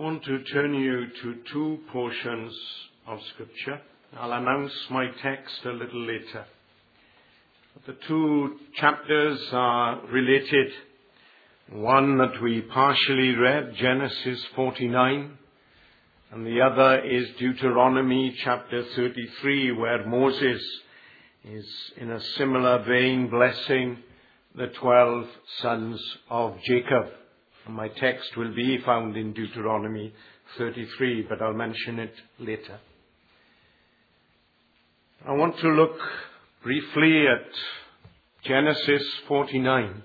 want to turn you to two portions of Scripture. I'll announce my text a little later. The two chapters are related. One that we partially read, Genesis 49, and the other is Deuteronomy chapter 33, where Moses is in a similar vein blessing the 12 sons of Jacob. And my text will be found in Deuteronomy 33, but I'll mention it later. I want to look briefly at Genesis 49.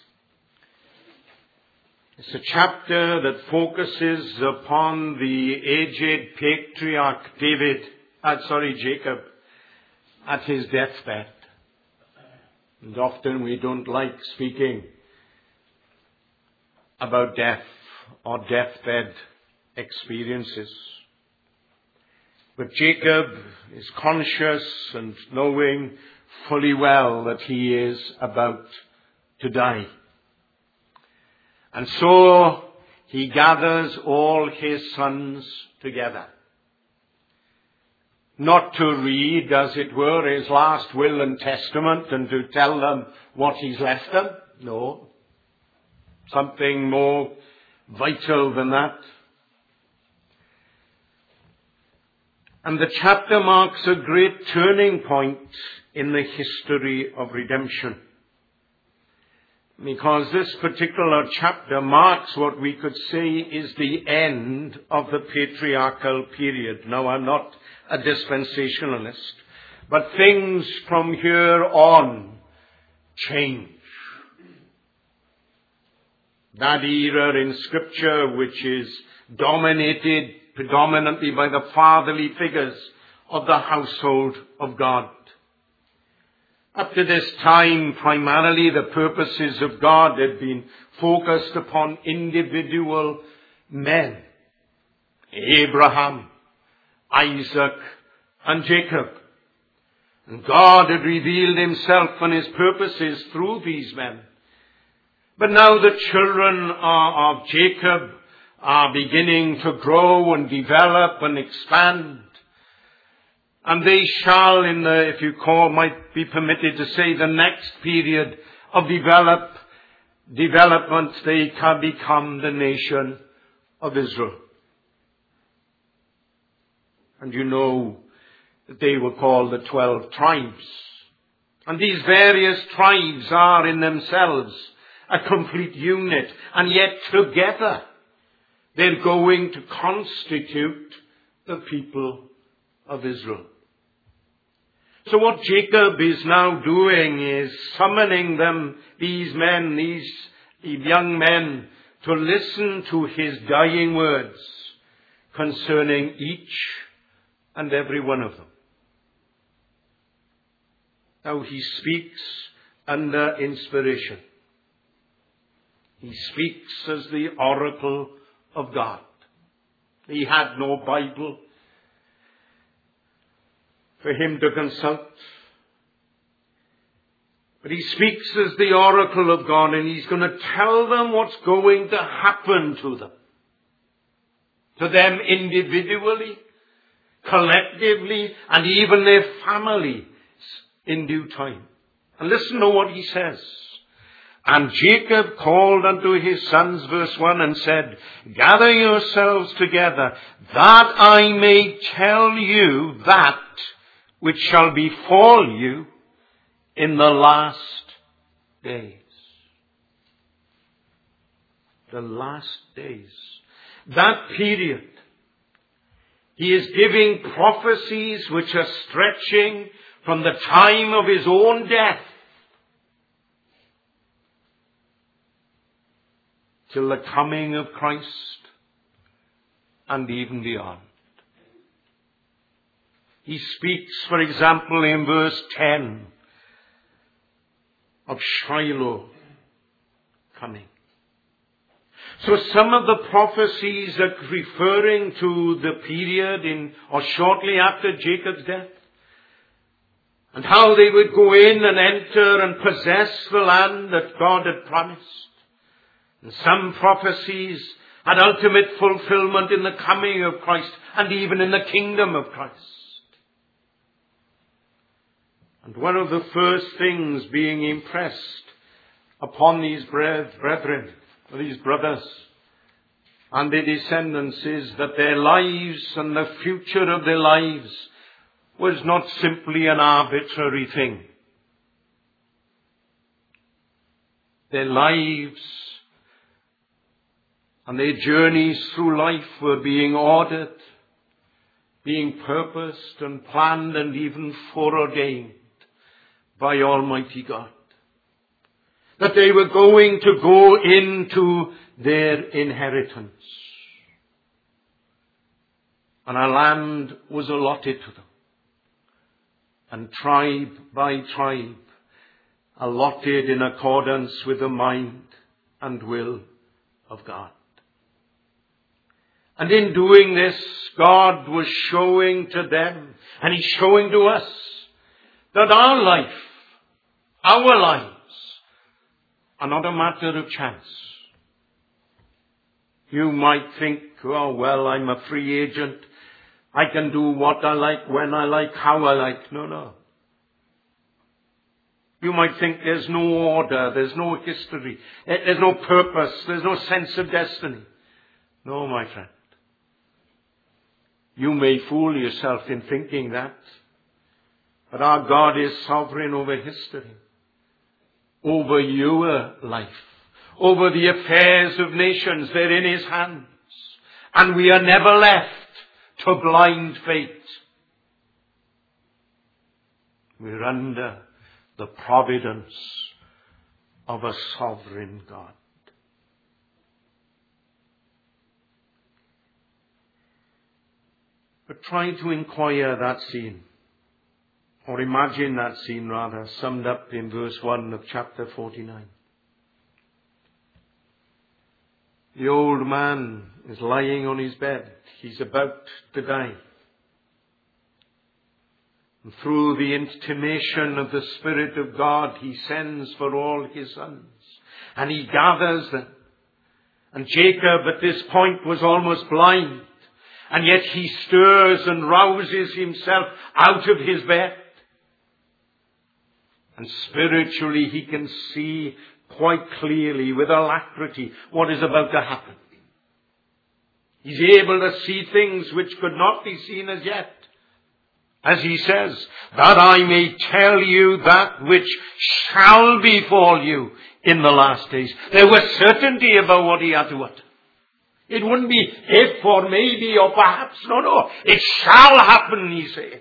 It's a chapter that focuses upon the aged patriarch Jacob at his deathbed. And often we don't like speaking about death or deathbed experiences. But Jacob is conscious and knowing fully well that he is about to die. And so he gathers all his sons together. Not to read, as it were, his last will and testament and to tell them what he's left them. No. Something more vital than that. And the chapter marks a great turning point in the history of redemption. Because this particular chapter marks what we could say is the end of the patriarchal period. Now, I'm not a dispensationalist, but things from here on change. That era in Scripture, which is dominated predominantly by the fatherly figures of the household of God. Up to this time, primarily the purposes of God had been focused upon individual men. Abraham, Isaac, and Jacob. And God had revealed himself and his purposes through these men. But now the children of Jacob are beginning to grow and develop and expand. And they shall, might be permitted to say, the next period of development, they can become the nation of Israel. And you know that they were called the 12 tribes. And these various tribes are in themselves a complete unit. And yet together they're going to constitute the people of Israel. So what Jacob is now doing is summoning these young men, to listen to his dying words concerning each and every one of them. Now he speaks under inspiration. He speaks as the oracle of God. He had no Bible for him to consult. But he speaks as the oracle of God, and he's going to tell them what's going to happen to them. To them individually, collectively, and even their families in due time. And listen to what he says. And Jacob called unto his sons, verse 1, and said, Gather yourselves together, that I may tell you that which shall befall you in the last days. The last days. That period. He is giving prophecies which are stretching from the time of his own death till the coming of Christ and even beyond. He speaks, for example, in verse 10 of Shiloh coming. So some of the prophecies are referring to the period or shortly after Jacob's death, and how they would go in and enter and possess the land that God had promised. And some prophecies and ultimate fulfillment in the coming of Christ and even in the kingdom of Christ. And one of the first things being impressed upon these brethren, these brothers, and their descendants is that their lives and the future of their lives was not simply an arbitrary thing. Their lives and their journeys through life were being ordered, being purposed and planned and even foreordained by Almighty God. That they were going to go into their inheritance. And a land was allotted to them. And tribe by tribe allotted in accordance with the mind and will of God. And in doing this, God was showing to them, and He's showing to us, that our life, our lives, are not a matter of chance. You might think, oh well, I'm a free agent. I can do what I like, when I like, how I like. No. You might think there's no order, there's no history, there's no purpose, there's no sense of destiny. No, my friend. You may fool yourself in thinking that. But our God is sovereign over history, over your life, over the affairs of nations. They're in His hands. And we are never left to blind fate. We're under the providence of a sovereign God. But try to inquire that scene, or imagine that scene rather, summed up in verse 1 of chapter 49. The old man is lying on his bed. He's about to die. And through the intimation of the Spirit of God, He sends for all His sons. And He gathers them. And Jacob at this point was almost blind. And yet he stirs and rouses himself out of his bed. And spiritually he can see quite clearly, with alacrity, what is about to happen. He's able to see things which could not be seen as yet. As he says, that I may tell you that which shall befall you in the last days. There was certainty about what he had to utter. It wouldn't be if or maybe or perhaps. No. It shall happen, he's saying.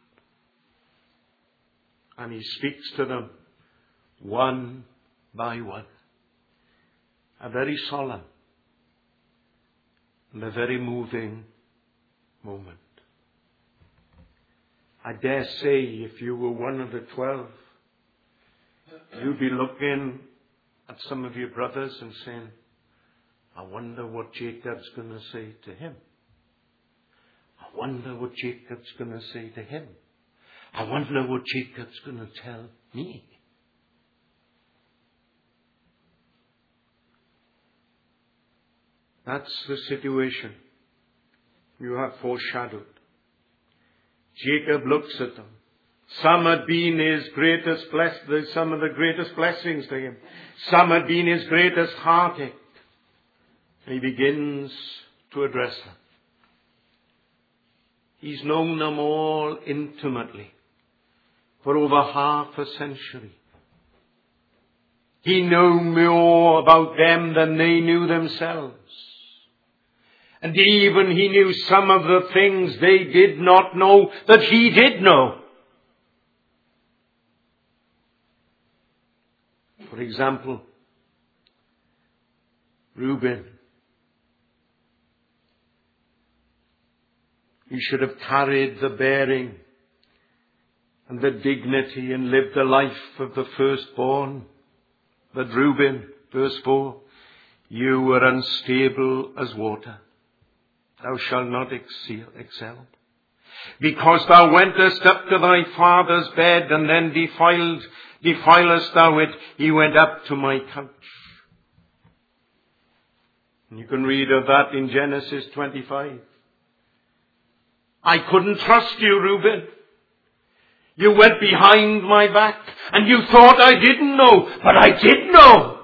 And he speaks to them one by one. A very solemn and a very moving moment. I dare say if you were one of the 12, you'd be looking at some of your brothers and saying, I wonder what Jacob's going to say to him. I wonder what Jacob's going to say to him. I wonder what Jacob's going to tell me. That's the situation you have foreshadowed. Jacob looks at them. Some had been his greatest some of the greatest blessings to him. Some had been his greatest heartache. He begins to address them. He's known them all intimately for over half a century. He knew more about them than they knew themselves. And even he knew some of the things they did not know that he did know. For example, Reuben. He should have carried the bearing and the dignity and lived the life of the firstborn. But Reuben, verse 4, you were unstable as water. Thou shalt not excel. Because thou wentest up to thy father's bed, and then defilest thou it, he went up to my couch. And you can read of that in Genesis 25. I couldn't trust you, Reuben. You went behind my back and you thought I didn't know, but I did know.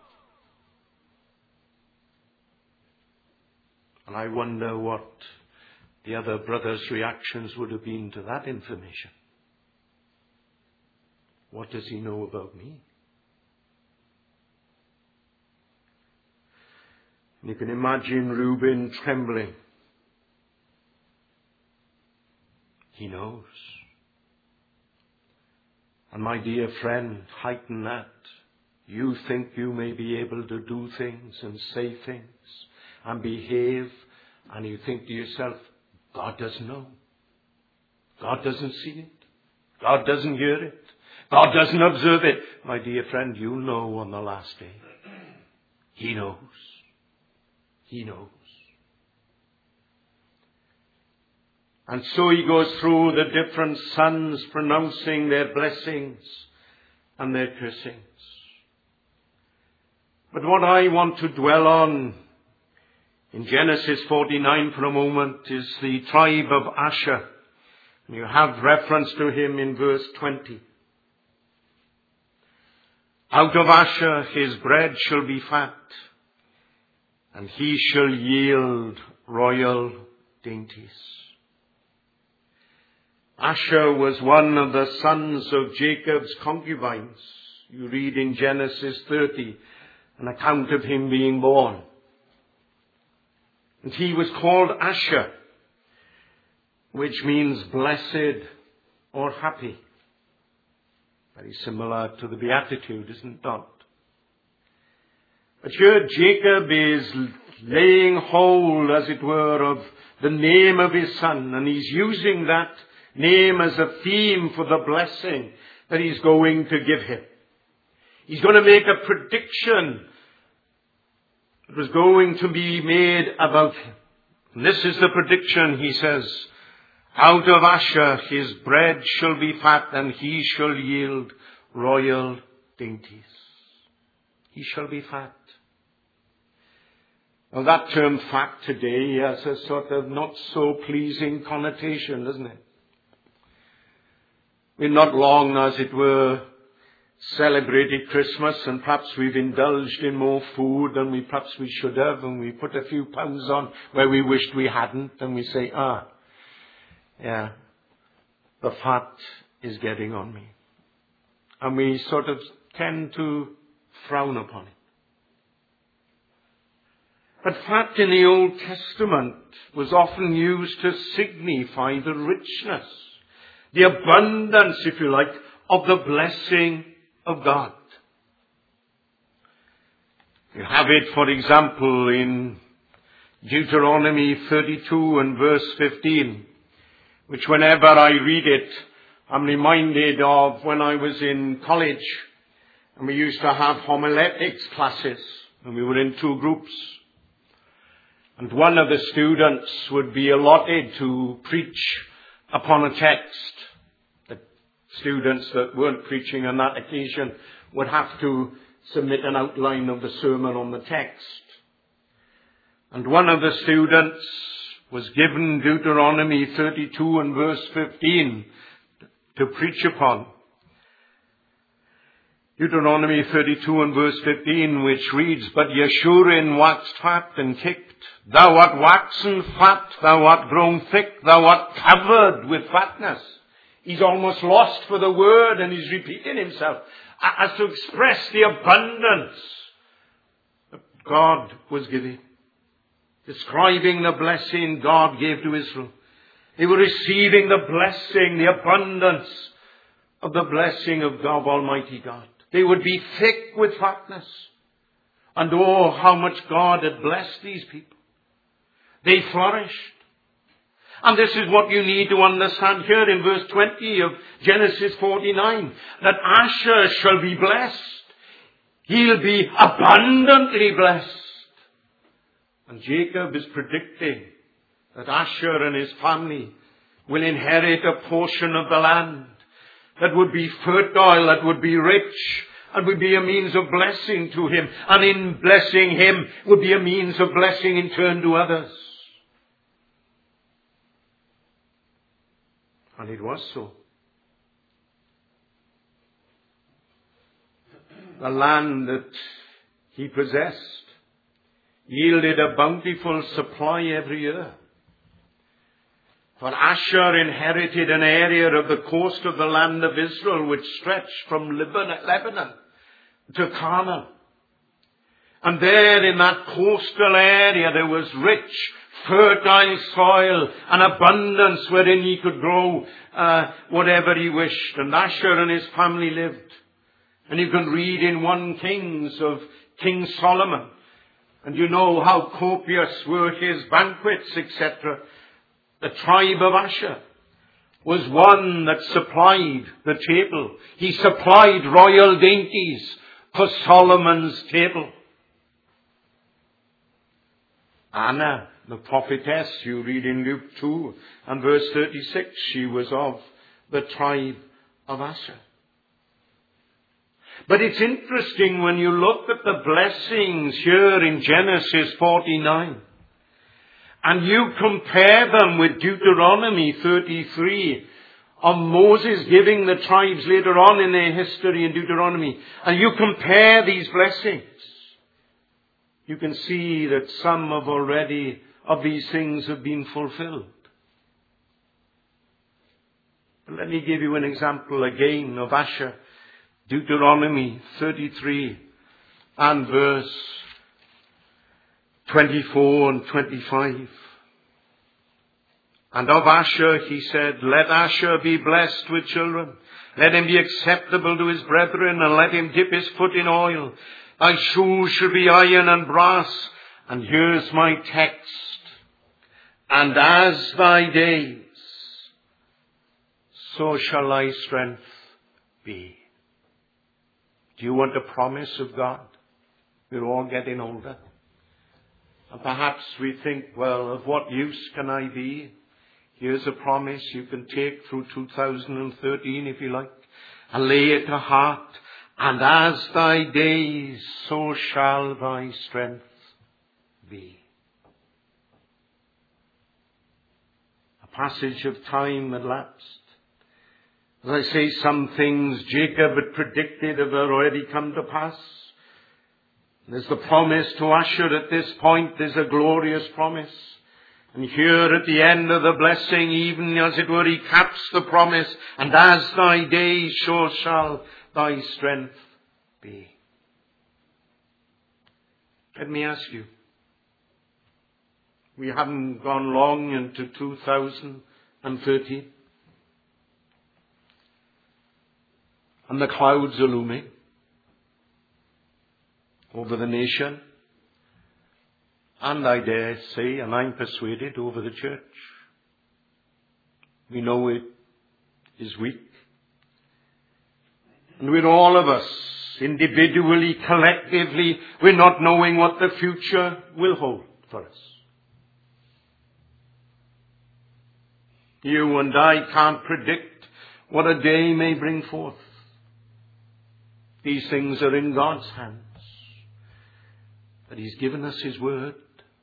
And I wonder what the other brothers' reactions would have been to that information. What does he know about me? And you can imagine Reuben trembling. He knows. And my dear friend, heighten that. You think you may be able to do things and say things and behave, and you think to yourself, God doesn't know. God doesn't see it. God doesn't hear it. God doesn't observe it. My dear friend, you'll know on the last day. He knows. He knows. And so he goes through the different sons pronouncing their blessings and their cursings. But what I want to dwell on in Genesis 49 for a moment is the tribe of Asher. And you have reference to him in verse 20. Out of Asher his bread shall be fat, and he shall yield royal dainties. Asher was one of the sons of Jacob's concubines. You read in Genesis 30 an account of him being born. And he was called Asher, which means blessed or happy. Very similar to the Beatitude, isn't it? But here Jacob is laying hold, as it were, of the name of his son, and he's using that name as a theme for the blessing that he's going to give him. He's going to make a prediction that was going to be made about him. And this is the prediction, he says, out of Asher his bread shall be fat, and he shall yield royal dainties. He shall be fat. Well, that term fat today has a sort of not so pleasing connotation, doesn't it? We've not long, as it were, celebrated Christmas, and perhaps we've indulged in more food than perhaps we should have, and we put a few pounds on where we wished we hadn't, and we say, yeah, the fat is getting on me. And we sort of tend to frown upon it. But fat in the Old Testament was often used to signify the richness, the abundance, if you like, of the blessing of God. You have it, for example, in Deuteronomy 32 and verse 15, which whenever I read it, I'm reminded of when I was in college, and we used to have homiletics classes, and we were in two groups. And one of the students would be allotted to preach upon a text. The students that weren't preaching on that occasion would have to submit an outline of the sermon on the text. And one of the students was given Deuteronomy 32 and verse 15 to preach upon. Deuteronomy 32 and verse 15, which reads, But Jeshurun waxed fat and kicked. Thou art waxen fat, thou art grown thick, thou art covered with fatness. He's almost lost for the word, and he's repeating himself as to express the abundance that God was giving. Describing the blessing God gave to Israel. They were receiving the blessing, the abundance of the blessing of God, Almighty God. They would be thick with fatness. And oh, how much God had blessed these people. They flourished. And this is what you need to understand here in verse 20 of Genesis 49. That Asher shall be blessed. He'll be abundantly blessed. And Jacob is predicting that Asher and his family will inherit a portion of the land that would be fertile, that would be rich, and would be a means of blessing to him, and in blessing him would be a means of blessing in turn to others. And it was so. The land that he possessed yielded a bountiful supply every year. For Asher inherited an area of the coast of the land of Israel which stretched from Lebanon to Carmel. And there in that coastal area there was rich, fertile soil and abundance wherein he could grow whatever he wished. And Asher and his family lived. And you can read in 1 Kings of King Solomon. And you know how copious were his banquets, etc. The tribe of Asher was one that supplied the table. He supplied royal dainties for Solomon's table. Anna, the prophetess, you read in Luke 2 and verse 36, she was of the tribe of Asher. But it's interesting when you look at the blessings here in Genesis 49 and you compare them with Deuteronomy 33 of Moses giving the tribes later on in their history in Deuteronomy, and you compare these blessings, you can see that some of these things have been fulfilled. But let me give you an example again of Asher. Deuteronomy 33 and verse 24 and 25. And of Asher he said, let Asher be blessed with children. Let him be acceptable to his brethren, and let him dip his foot in oil. Thy shoes shall be iron and brass. And here's my text. And as thy days, so shall thy strength be. Do you want a promise of God? We're all getting older. And perhaps we think, well, of what use can I be? Here's a promise you can take through 2013 if you like, and lay it to heart. And as thy days, so shall thy strength be. A passage of time had lapsed. As I say, some things Jacob had predicted have already come to pass. There's the promise to Asher at this point. There's a glorious promise. And here at the end of the blessing, even as it were, he caps the promise. And as thy days, so shall thy strength be. Let me ask you. We haven't gone long into 2013. And the clouds are looming over the nation, and I dare say, and I'm persuaded, over the church. We know it is weak. And with all of us, individually, collectively, we're not knowing what the future will hold for us. You and I can't predict what a day may bring forth. These things are in God's hands. But He's given us His word.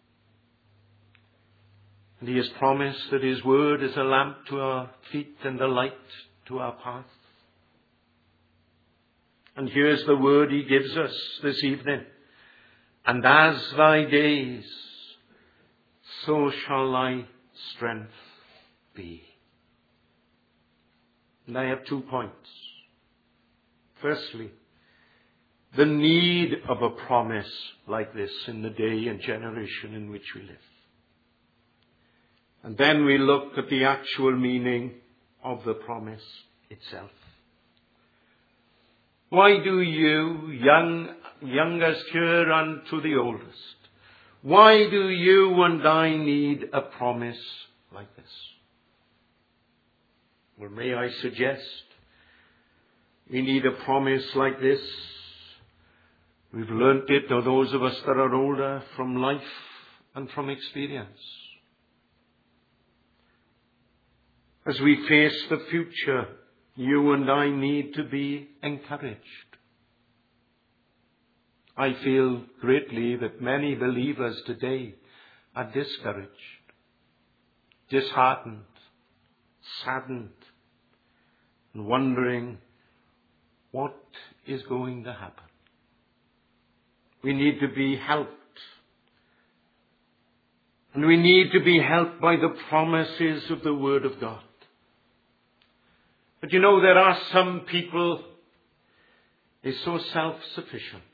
And He has promised that His word is a lamp to our feet and a light to our path. And here's the word He gives us this evening. And as thy days, so shall thy strength be. And I have 2 points. Firstly, the need of a promise like this in the day and generation in which we live. And then we look at the actual meaning of the promise itself. Why do you, youngest here unto the oldest, why do you and I need a promise like this? Well, may I suggest we need a promise like this. We've learnt it, or those of us that are older, from life and from experience. As we face the future, you and I need to be encouraged. I feel greatly that many believers today are discouraged, disheartened, saddened, and wondering what is going to happen. We need to be helped. And we need to be helped by the promises of the Word of God. But there are some people, they're so self-sufficient.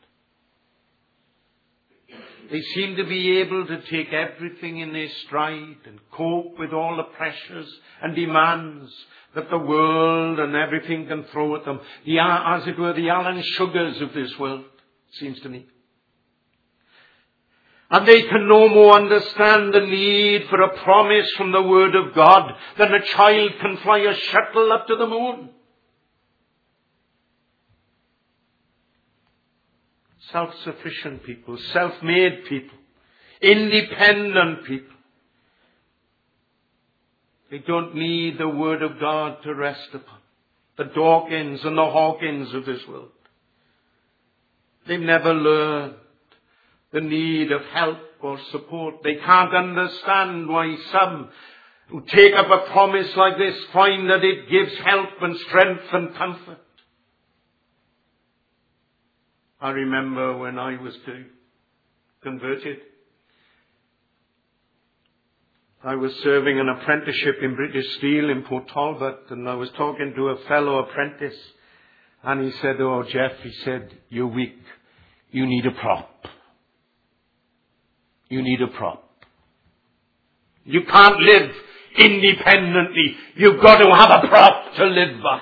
They seem to be able to take everything in their stride and cope with all the pressures and demands that the world and everything can throw at them. As it were, the Alan Sugars of this world, seems to me. And they can no more understand the need for a promise from the Word of God than a child can fly a shuttle up to the moon. Self-sufficient people, self-made people, independent people. They don't need the Word of God to rest upon. The Dawkins and the Hawkins of this world. They've never learned the need of help or support. They can't understand why some who take up a promise like this find that it gives help and strength and comfort. I remember when I was converted, I was serving an apprenticeship in British Steel in Port Talbot, and I was talking to a fellow apprentice, and he said, "Oh, Jeff," he said, "you're weak. You need a prop. You need a prop. You can't live independently. You've got to have a prop to live by."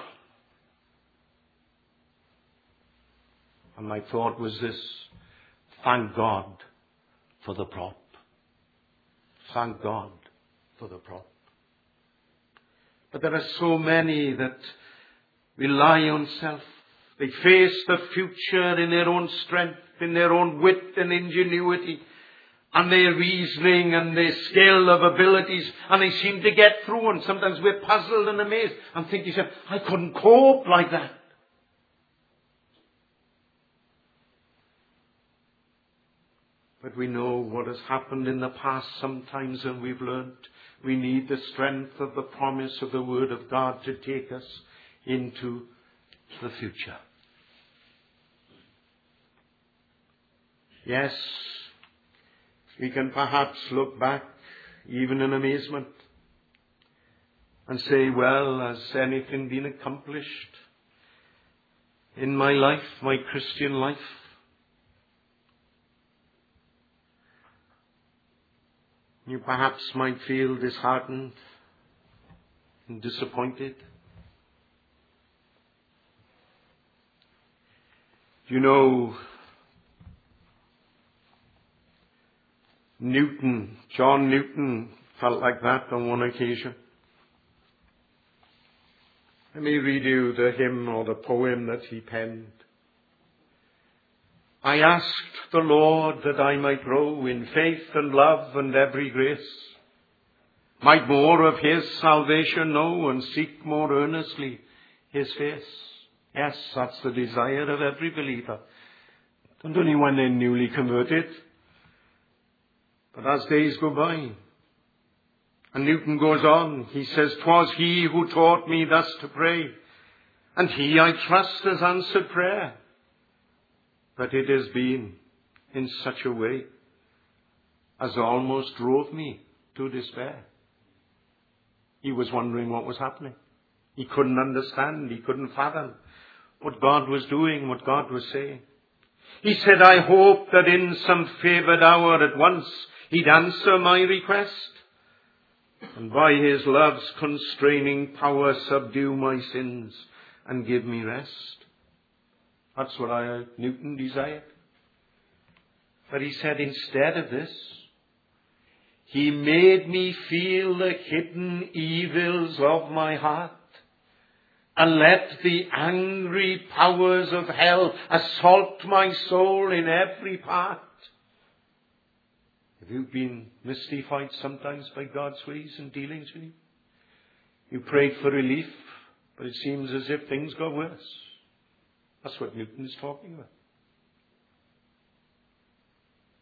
And my thought was this: thank God for the prop. Thank God for the prop. But there are so many that rely on self. They face the future in their own strength, in their own wit and ingenuity, and their reasoning and their skill of abilities, and they seem to get through, and sometimes we're puzzled and amazed and think to yourself, I couldn't cope like that. But we know what has happened in the past sometimes, and we've learnt we need the strength of the promise of the Word of God to take us into the future. Yes, we can perhaps look back, even in amazement, and say, well, has anything been accomplished in my life, my Christian life? You perhaps might feel disheartened and disappointed. John Newton felt like that on one occasion. Let me read you the hymn or the poem that he penned. I asked the Lord that I might grow in faith and love and every grace, might more of His salvation know and seek more earnestly His face. Yes, that's the desire of every believer. Not only when they're newly converted, but as days go by. And Newton goes on, he says, "'Twas He who taught me thus to pray, and He, I trust, has answered prayer. But it has been in such a way as almost drove me to despair." He was wondering what was happening. He couldn't understand, he couldn't fathom what God was doing, what God was saying. He said, "I hoped that in some favoured hour at once He'd answer my request, and by His love's constraining power subdue my sins and give me rest." That's what Newton desired. But he said, instead of this, He made me feel the hidden evils of my heart, and let the angry powers of hell assault my soul in every part. Have you been mystified sometimes by God's ways and dealings with you? You prayed for relief, but it seems as if things got worse. That's what Newton is talking about.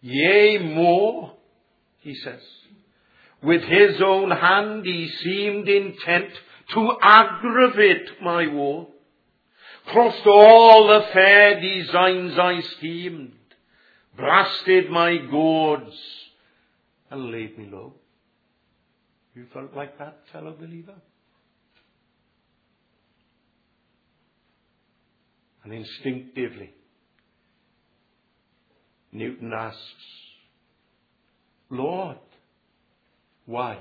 Yea, more, he says. With his own hand he seemed intent to aggravate my woe. Crossed all the fair designs I schemed, blasted my gourds, and laid me low. You felt like that, fellow believer? And instinctively, Newton asks, Lord, why?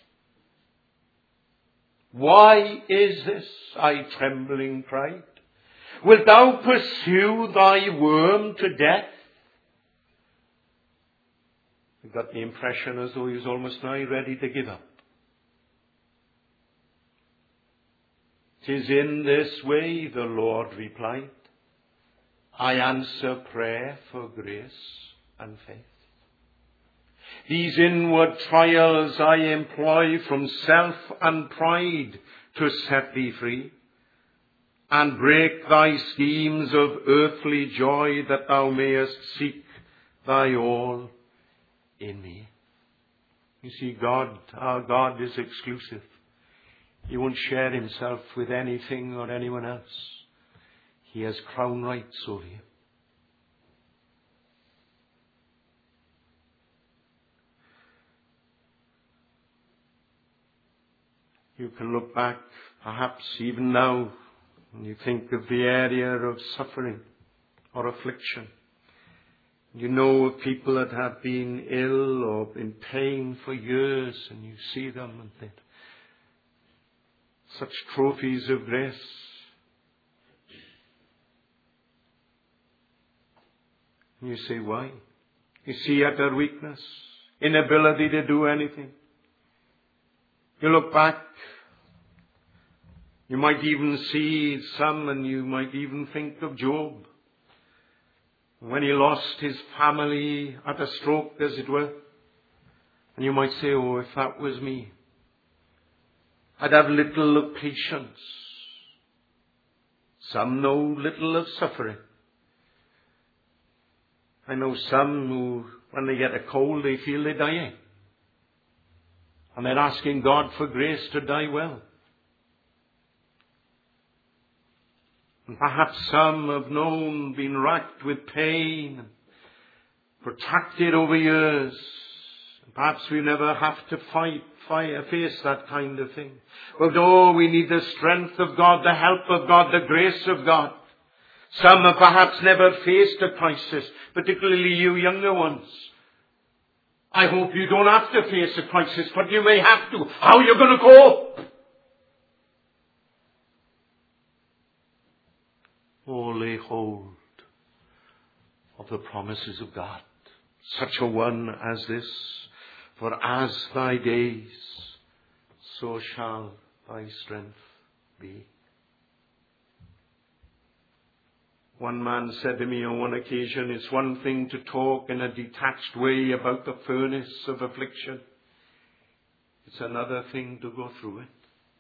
Why is this? I trembling cried. Wilt thou pursue thy worm to death? I got the impression as though he was almost nigh ready to give up. 'Tis in this way, the Lord replied, I answer prayer for grace and faith. These inward trials I employ from self and pride to set thee free, and break thy schemes of earthly joy, that thou mayest seek thy all in me. You see, God, our God, is exclusive. He won't share himself with anything or anyone else. He has crown rights over you. You can look back, perhaps even now, when you think of the area of suffering or affliction. You know of people that have been ill or in pain for years, and you see them and they're such trophies of grace. And you say, why? You see utter weakness, inability to do anything. You look back, you might even see some, and you might even think of Job, when he lost his family at a stroke, as it were. And you might say, oh, if that was me, I'd have little of patience. Some know little of suffering. I know some who, when they get a cold, they feel they're dying. And they're asking God for grace to die well. And perhaps some have known, been racked with pain, protracted over years. Perhaps we never have to face that kind of thing. But oh, we need the strength of God, the help of God, the grace of God. Some have perhaps never faced a crisis, particularly you younger ones. I hope you don't have to face a crisis, but you may have to. How are you going to cope? Oh, lay hold of the promises of God, such a one as this. For as thy days, so shall thy strength be. One man said to me on one occasion, it's one thing to talk in a detached way about the furnace of affliction. It's another thing to go through it.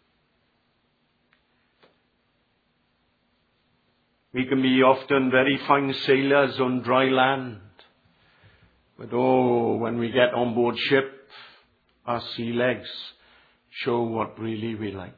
We can be often very fine sailors on dry land. But oh, when we get on board ship, our sea legs show what really we like.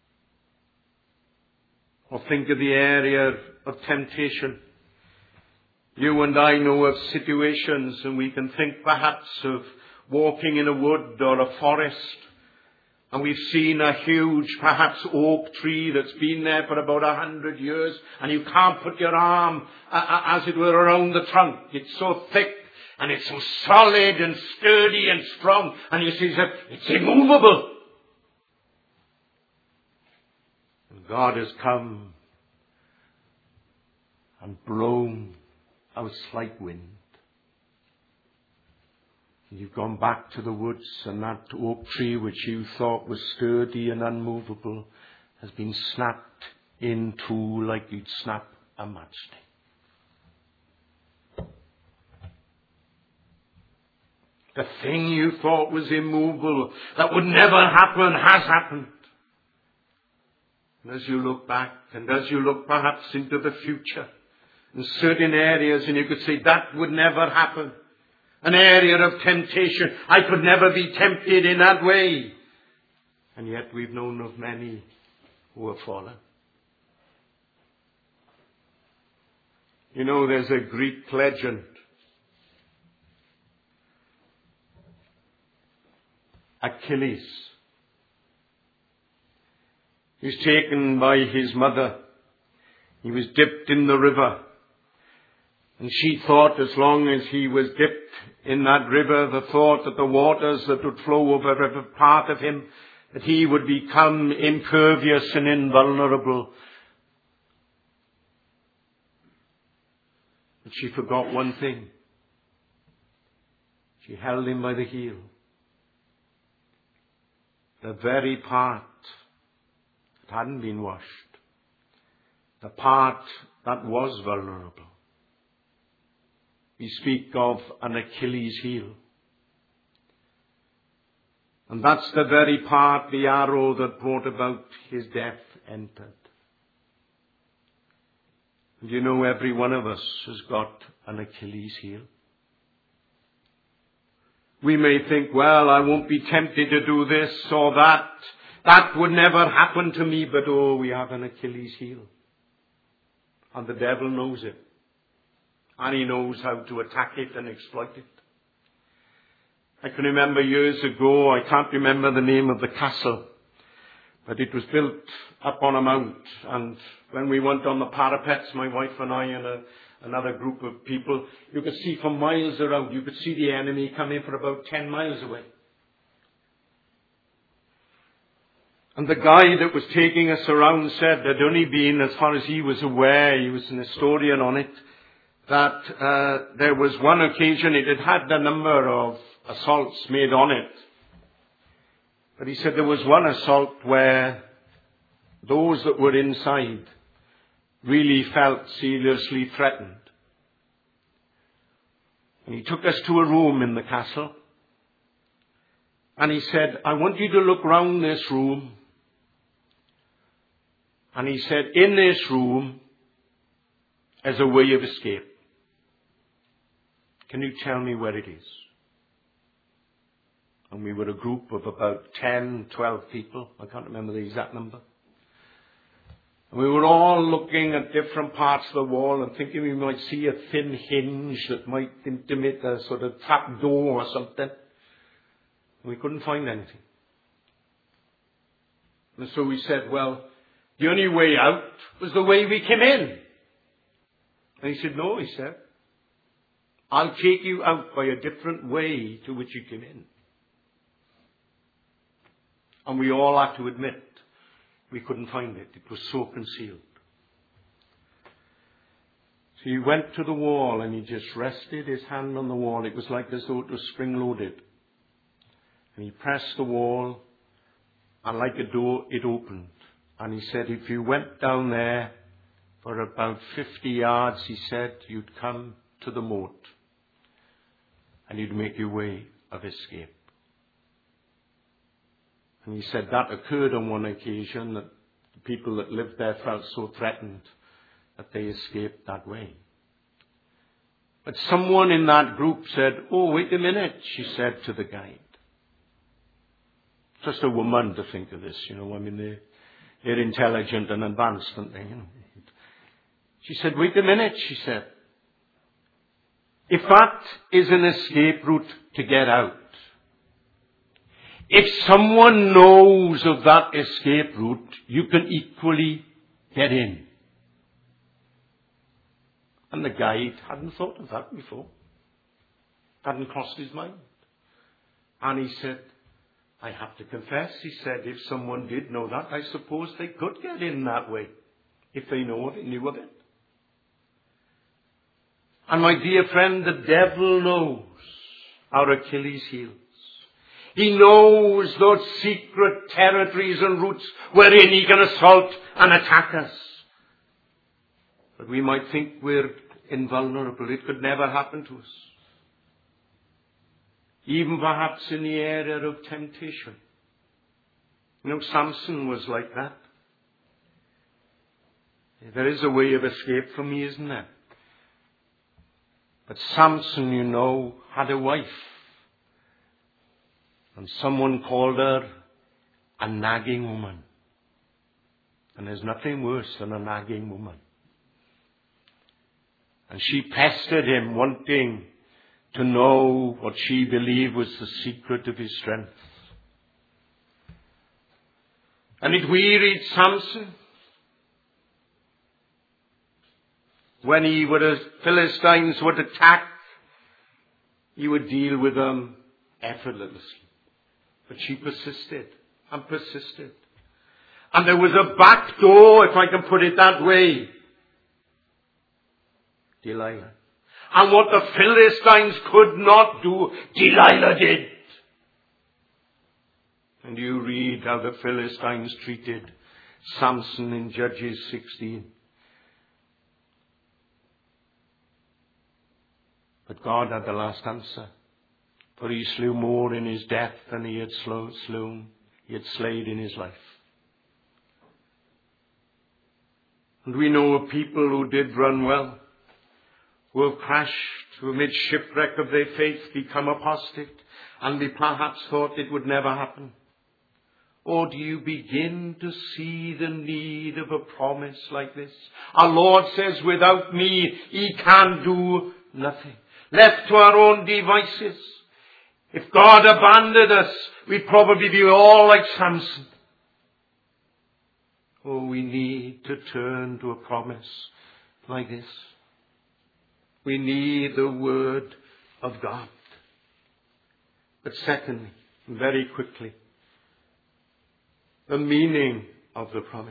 Or think of the area of temptation. You and I know of situations, and we can think perhaps of walking in a wood or a forest, and we've seen a huge, perhaps oak tree that's been there for about 100 years, and you can't put your arm, as it were, around the trunk. It's so thick, and it's so solid and sturdy and strong, and you see that it's immovable. And God has come and blown a slight wind. You've gone back to the woods, and that oak tree which you thought was sturdy and unmovable has been snapped in two like you'd snap a matchstick. The thing you thought was immovable, that would never happen, has happened. And as you look back, and as you look perhaps into the future, in certain areas, and you could say that would never happen, an area of temptation. I could never be tempted in that way. And yet we've known of many who have fallen. You know, there's a Greek legend. Achilles. He was taken by his mother. He was dipped in the river. And she thought as long as he was dipped in that river, the thought that the waters that would flow over every part of him, that he would become impervious and invulnerable. But she forgot one thing. She held him by the heel. The very part that hadn't been washed. The part that was vulnerable. We speak of an Achilles heel. And that's the very part, the arrow that brought about his death entered. And you know, every one of us has got an Achilles heel. We may think, well, I won't be tempted to do this or that. That would never happen to me. But oh, we have an Achilles heel. And the devil knows it. And he knows how to attack it and exploit it. I can remember years ago, I can't remember the name of the castle, but it was built up on a mount. And when we went on the parapets, my wife and I and another group of people, you could see for miles around, you could see the enemy coming for about 10 miles away. And the guy that was taking us around said there'd only been, as far as he was aware, he was an historian on it, that there was one occasion it had a number of assaults made on it. But he said there was one assault where those that were inside really felt seriously threatened. And he took us to a room in the castle. And he said, I want you to look round this room. And he said, in this room is a way of escape. Can you tell me where it is? And we were a group of about 10, 12 people. I can't remember the exact number. And we were all looking at different parts of the wall and thinking we might see a thin hinge that might intimate a sort of trap door or something. And we couldn't find anything. And so we said, well, the only way out was the way we came in. And he said, no, he said, I'll take you out by a different way to which you came in. And we all had to admit we couldn't find it. It was so concealed. So he went to the wall and he just rested his hand on the wall. It was like as though it was spring-loaded. And he pressed the wall and like a door it opened. And he said, if you went down there for about 50 yards, he said, you'd come to the moat. And you'd make your way of escape. And he said that occurred on one occasion, that the people that lived there felt so threatened that they escaped that way. But someone in that group said, oh, wait a minute, she said to the guide. Just a woman to think of this, I mean, they're intelligent and advanced, aren't they? She said, wait a minute, she said. If that is an escape route to get out, if someone knows of that escape route, you can equally get in. And the guide hadn't thought of that before. Hadn't crossed his mind. And he said, I have to confess, he said, if someone did know that, I suppose they could get in that way, if they knew of it. And my dear friend, the devil knows our Achilles heels. He knows those secret territories and routes wherein he can assault and attack us. But we might think we're invulnerable. It could never happen to us. Even perhaps in the area of temptation. Samson was like that. There is a way of escape for me, isn't there? But Samson, had a wife. And someone called her a nagging woman. And there's nothing worse than a nagging woman. And she pestered him, wanting to know what she believed was the secret of his strength. And it wearied Samson. When Philistines would attack, he would deal with them effortlessly. But she persisted and persisted. And there was a back door, if I can put it that way. Delilah. And what the Philistines could not do, Delilah did. And you read how the Philistines treated Samson in Judges 16. But God had the last answer. For he slew more in his death than he had slayed in his life. And we know of people who did run well, who have crashed, who made shipwreck of their faith, become apostate, and they perhaps thought it would never happen. Or do you begin to see the need of a promise like this? Our Lord says, without me, he can do nothing. Left to our own devices. If God abandoned us, we'd probably be all like Samson. Oh, we need to turn to a promise like this. We need the Word of God. But secondly, very quickly, the meaning of the promise.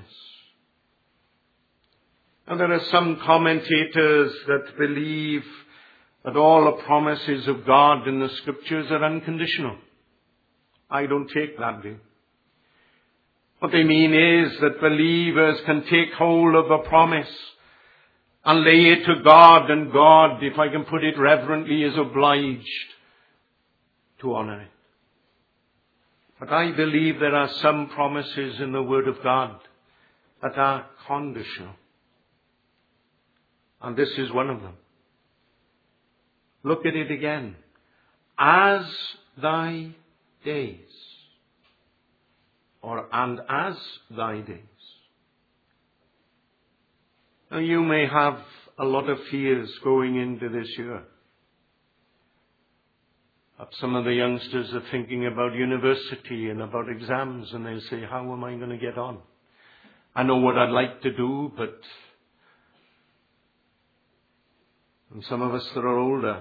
And there are some commentators that believe that all the promises of God in the Scriptures are unconditional. I don't take that view. What they mean is that believers can take hold of a promise and lay it to God, and God, if I can put it reverently, is obliged to honor it. But I believe there are some promises in the Word of God that are conditional. And this is one of them. Look at it again. As thy days. And as thy days. Now you may have a lot of fears going into this year. Some of the youngsters are thinking about university and about exams, and they say, how am I going to get on? I know what I'd like to do, but and some of us that are older,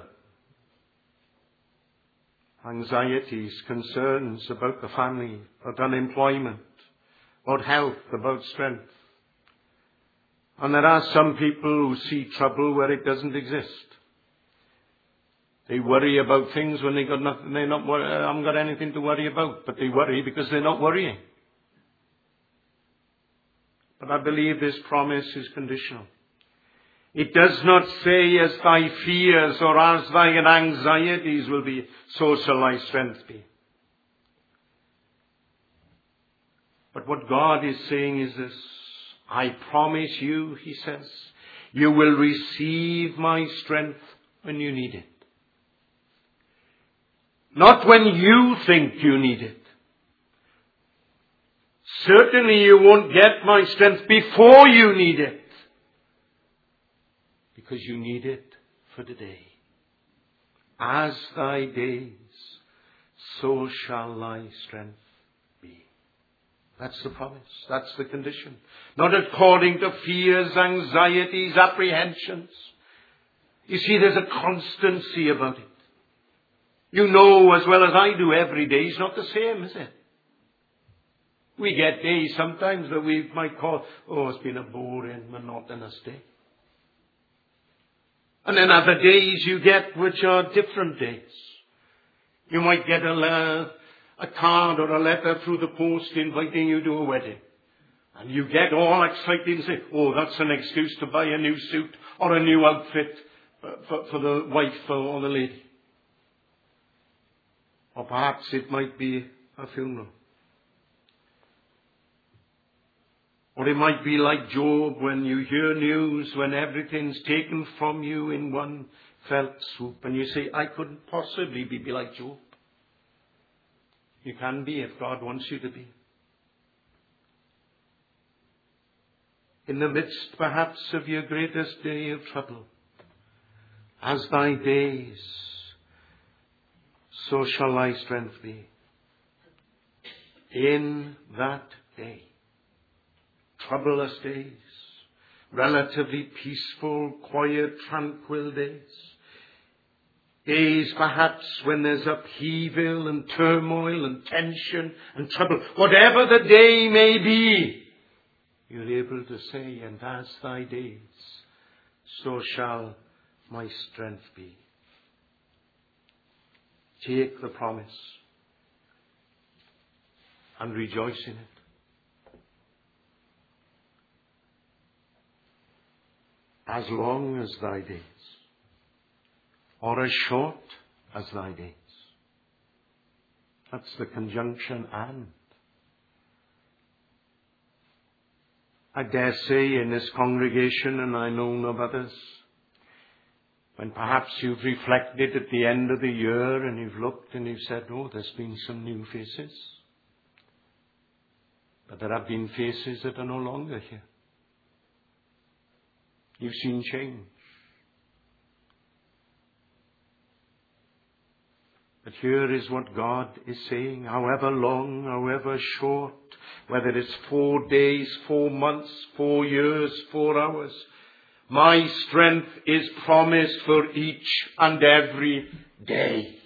anxieties, concerns about the family, about unemployment, about health, about strength. And there are some people who see trouble where it doesn't exist. They worry about things when they got nothing. They haven't got anything to worry about, but they worry because they're not worrying. But I believe this promise is conditional. It does not say, as thy fears or as thine anxieties will be, so shall thy strength be. But what God is saying is this: I promise you, he says, you will receive my strength when you need it. Not when you think you need it. Certainly you won't get my strength before you need it. Because you need it for today. As thy days, so shall thy strength be. That's the promise. That's the condition. Not according to fears, anxieties, apprehensions. You see, there's a constancy about it. You know as well as I do, every day is not the same, is it? We get days sometimes that we might call, oh, it's been a boring, monotonous day. And then other days you get which are different days. You might get a card or a letter through the post inviting you to a wedding. And you get all excited and say, oh, that's an excuse to buy a new suit or a new outfit for the wife or the lady. Or perhaps it might be a funeral. Or it might be like Job when you hear news when everything's taken from you in one felt swoop. And you say, I couldn't possibly be like Job. You can be if God wants you to be. In the midst, perhaps, of your greatest day of trouble, as thy days, so shall thy strength be. In that day, troublous days, relatively peaceful, quiet, tranquil days, days perhaps when there's upheaval and turmoil and tension and trouble, whatever the day may be, you're able to say, and as thy days, so shall my strength be. Take the promise and rejoice in it. As long as thy days, or as short as thy days. That's the conjunction and. I dare say in this congregation, and I know of others, when perhaps you've reflected at the end of the year and you've looked and you've said, oh, there's been some new faces. But there have been faces that are no longer here. You've seen change. But here is what God is saying, however long, however short, whether it's 4 days, 4 months, 4 years, 4 hours, my strength is promised for each and every day.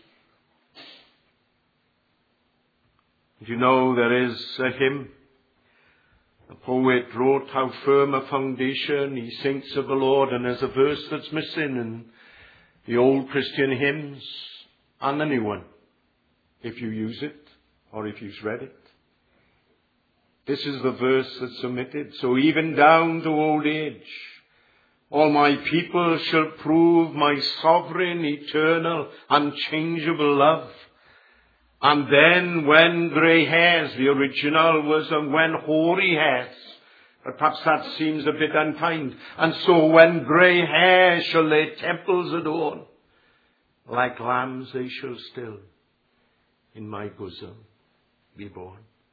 You know, there is a hymn. The poet wrote, how firm a foundation he thinks of the Lord, and there's a verse that's missing in the old Christian hymns and the new one, if you use it or if you've read it. This is the verse that's omitted. So even down to old age, all my people shall prove my sovereign, eternal, unchangeable love. And then when grey hairs, the original was when hoary hairs. But perhaps that seems a bit unkind. And so when grey hairs shall their temples adorn, like lambs they shall still in my bosom be born.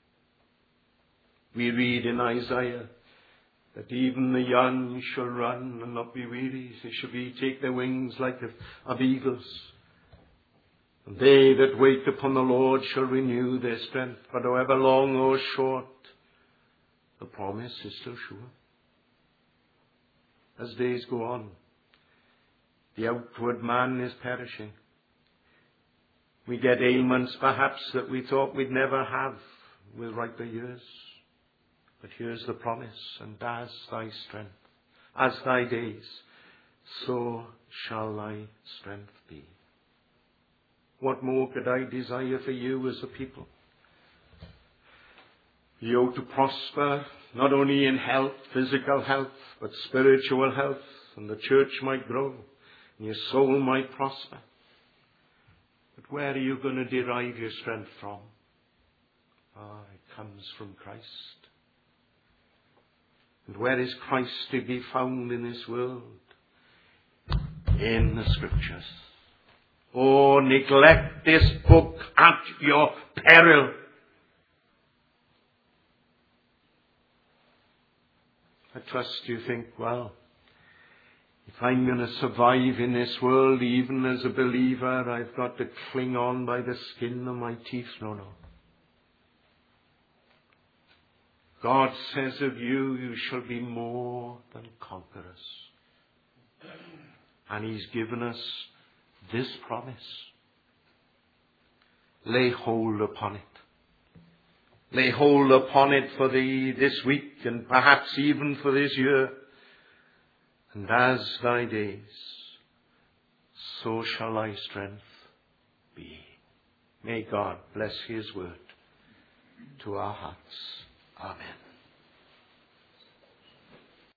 We read in Isaiah that even the young shall run and not be weary. They shall take their wings like of eagles. And they that wait upon the Lord shall renew their strength. But however long or short, the promise is still sure. As days go on, the outward man is perishing. We get ailments perhaps that we thought we'd never have with riper years. But here's the promise, and as thy strength, as thy days, so shall thy strength be. What more could I desire for you as a people? You to prosper, not only in health, physical health, but spiritual health, and the church might grow, and your soul might prosper. But where are you going to derive your strength from? It comes from Christ. And where is Christ to be found in this world? In the Scriptures. Oh, neglect this book at your peril. I trust you think, well, if I'm going to survive in this world, even as a believer, I've got to cling on by the skin of my teeth. No. God says of you, you shall be more than conquerors. And He's given us this promise. Lay hold upon it. Lay hold upon it for this week and perhaps even for this year. And as thy days, so shall thy strength be. May God bless His word to our hearts. Amen.